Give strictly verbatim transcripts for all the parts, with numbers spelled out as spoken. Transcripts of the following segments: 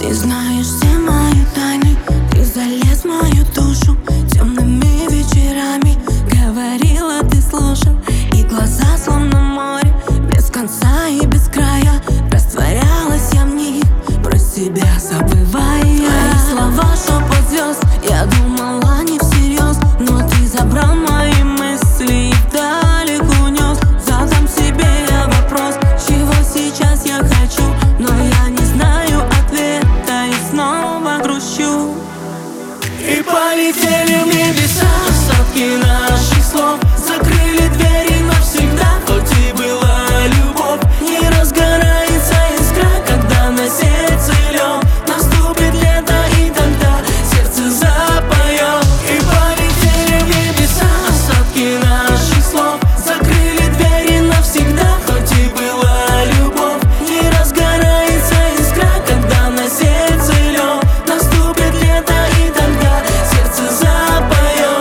Ты знаешь все мои тайны, ты залез в мою душу. Темными вечерами говорила, ты слушал. И глаза словно море, без конца и без края. Растворялась я в них, про себя забывая. Твои слова шепот звезд, я думала не всерьез, но ты забрал мои мысли и вдаль унес. Задам себе я вопрос, чего сейчас я хочу, но я не знаю ответа и снова грущу. И полетели в небеса остатки наших слов, закрыли двери навсегда, хоть и была любовь. Не разгорается искра, когда на сердце лед. Наступит лето, и тогда сердце запоет. И полетели в небеса остатки наших слов, закрыли двери навсегда, хоть и была любовь. Не разгорается искра, когда на сердце лед. Наступит лето, и тогда сердце запоет.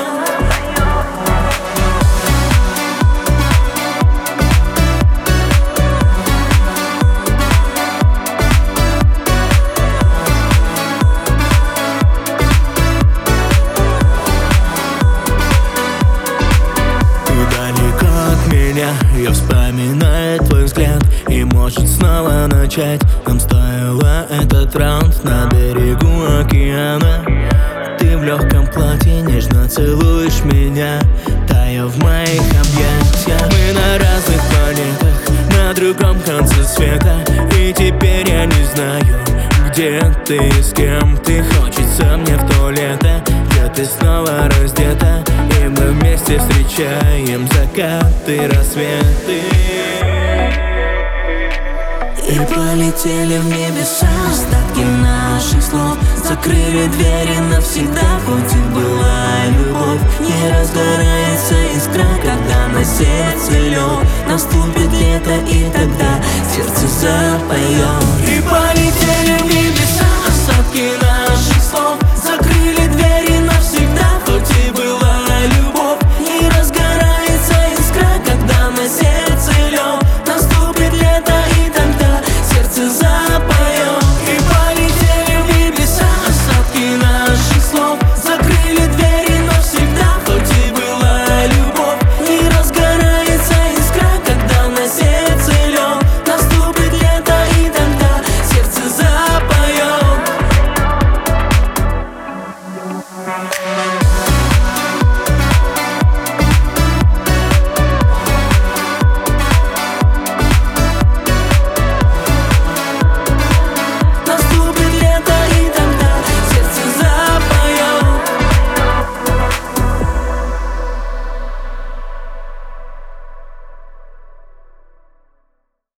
Далеко от меня, я вспоминаю твой взгляд. И может снова начать, нам стоило этот раунд на берегу океана. Ты в легком платье нежно целуешь меня, тая в моих объятиях. Мы на разных планетах, на другом конце света. И теперь я не знаю, где ты и с кем ты. Хочется мне в то лето, где ты снова раздета, и мы вместе встречаем закаты, рассветы. И полетели в небеса остатки наших слов, закрыли двери навсегда, хоть и была любовь. Не разгорается искра, когда на сердце лед. Наступит лето, и тогда сердце запоет. И полетели